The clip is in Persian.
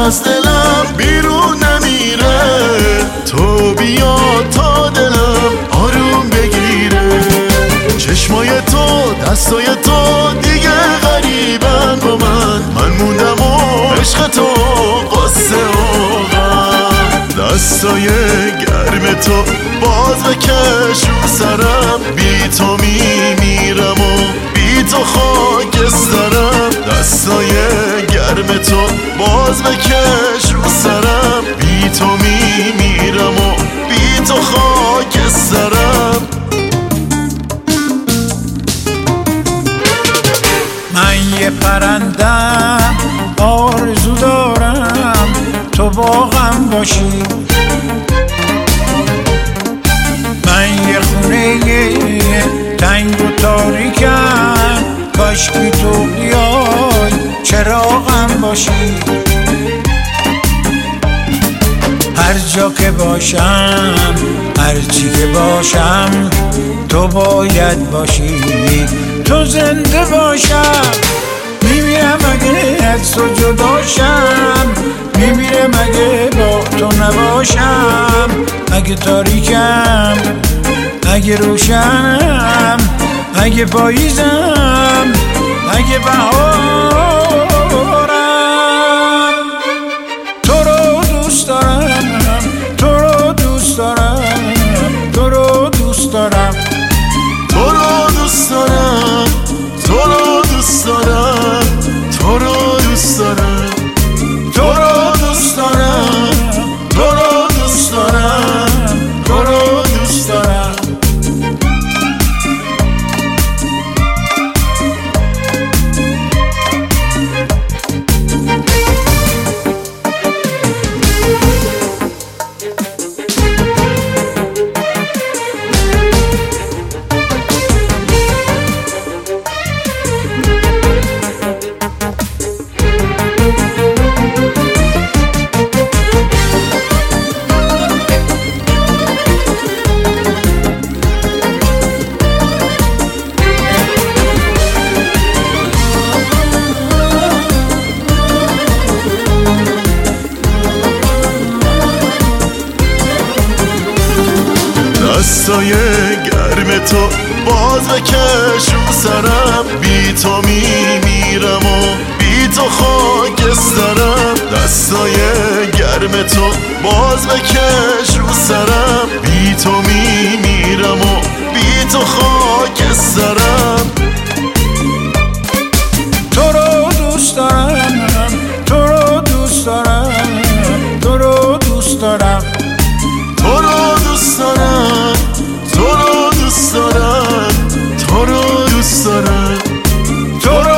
از دلم بیرون نمیره، تو بیا تا دلم آروم بگیره. چشمای تو دستای تو دیگه غریبن با من موندم و عشق تو قصه و غم. دستای گرم تو باز بکش رو سرم، بی تو میمیرم و بی تو خاکسترم. دستای گرم تو باز بکش رو سرم، بی تو میمیرم و بی تو خاکسترم. من یه پرندم آرزو دارم تو واقعا باشی، من یه خونه تنگ و تاریکم، کاشکی تو بیای چراغم باشی. هر جا که باشم هر چی که باشم تو باید باشی، تو زنده باشم. میمیرم اگه از تو جداشم، میمیرم اگه با تو نباشم. اگه تاریکم اگه روشنم، اگه پاییزم اگه بهارم، تو رو دوست دارم، تو رو دوست دارم، تو رو دوست دارم، تو رو دوست دارم، تو رو دوست دارم، تو رو دوست دارم، تو رو دوست دارم، تو رو دوست دارم، تو رو دوست دارم. دستای گرم تو باز بکش رو سرم، بی تو میمیرم و بی تو خاکسترم. دستای گرم تو باز بکش رو سرم، بی تو میمیرم و بی تو خاکسترم. تو رو دوست دارم، تو رو دوست دارم، تو رو دوست دارم، تو رو دوست دارم، تو رو دوست دارم، تو رو دوست دارم، تو رو